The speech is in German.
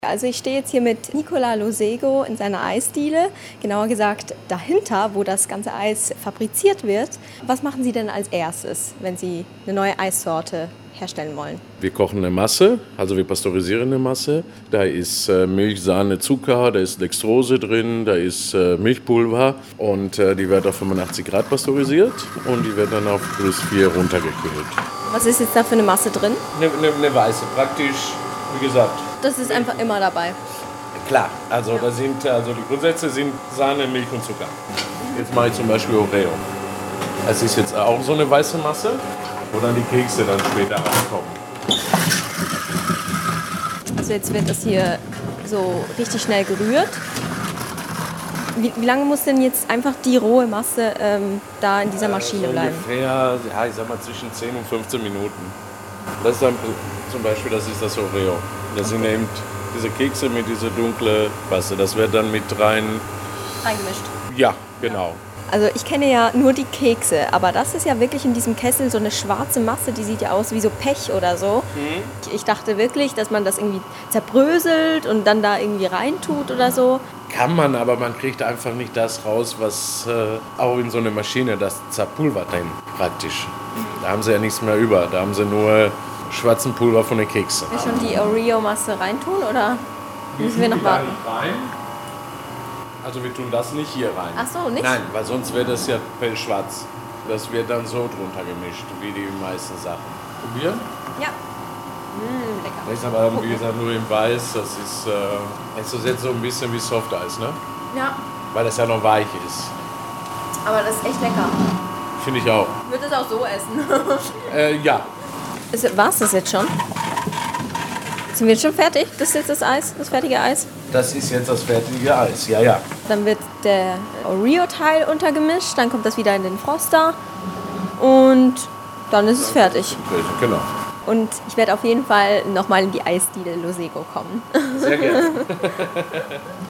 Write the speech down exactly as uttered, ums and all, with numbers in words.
Also ich stehe jetzt hier mit Nicola Losego in seiner Eisdiele, genauer gesagt dahinter, wo das ganze Eis fabriziert wird. Was machen Sie denn als erstes, wenn Sie eine neue Eissorte herstellen wollen? Wir kochen eine Masse, also wir pasteurisieren eine Masse. Da ist äh, Milch, Sahne, Zucker, da ist Dextrose drin, da ist äh, Milchpulver und äh, die wird auf fünfundachtzig Grad pasteurisiert und die wird dann auf plus vier runtergekühlt. Was ist jetzt da für eine Masse drin? Eine, eine, eine weiße, praktisch, wie gesagt. Das ist einfach immer dabei. Klar, also, da sind, also die Grundsätze sind Sahne, Milch und Zucker. Jetzt mache ich zum Beispiel Oreo. Es ist jetzt auch so eine weiße Masse, wo dann die Kekse dann später rauskommen. Also jetzt wird das hier so richtig schnell gerührt. Wie, wie lange muss denn jetzt einfach die rohe Masse ähm, da in dieser Maschine äh, bleiben? Ungefähr, ja, ich sag mal zwischen zehn und fünfzehn Minuten. Das ist dann zum Beispiel, das ist das Oreo. Das sind eben diese Kekse mit dieser dunklen Masse. Das wird dann mit rein... Reingemischt. Ja, genau. Also ich kenne ja nur die Kekse, aber das ist ja wirklich in diesem Kessel so eine schwarze Masse, die sieht ja aus wie so Pech oder so. Mhm. Ich dachte wirklich, dass man das irgendwie zerbröselt und dann da irgendwie reintut oder so. Kann man, aber man kriegt einfach nicht das raus, was äh, auch in so einer Maschine, das zerpulvert dann praktisch. Da haben sie ja nichts mehr über, da haben sie nur schwarzen Pulver von den Keksen. Wir schon die Oreo-Masse reintun oder müssen wir noch warten? Rein. Also wir tun das nicht hier rein. Ach so, nicht? Nein, weil sonst wäre das ja pellschwarz. Das wird dann so drunter gemischt, wie die meisten Sachen. Probieren? Ja. Mmh, lecker. Das ist aber, wie gesagt, nur in Weiß. Das ist, äh, es ist jetzt so ein bisschen wie Softeis, ne? Ja. Weil das ja noch weich ist. Aber das ist echt lecker. Finde ich auch. Ich würde es auch so essen. äh, ja. War es das jetzt schon? Sind wir jetzt schon fertig? Das ist jetzt das Eis, das fertige Eis? Das ist jetzt das fertige Eis, ja, ja. Dann wird der Oreo-Teil untergemischt, dann kommt das wieder in den Froster und dann ist es fertig. Genau. Und ich werde auf jeden Fall nochmal in die Eisdiele Losego kommen. Sehr gerne.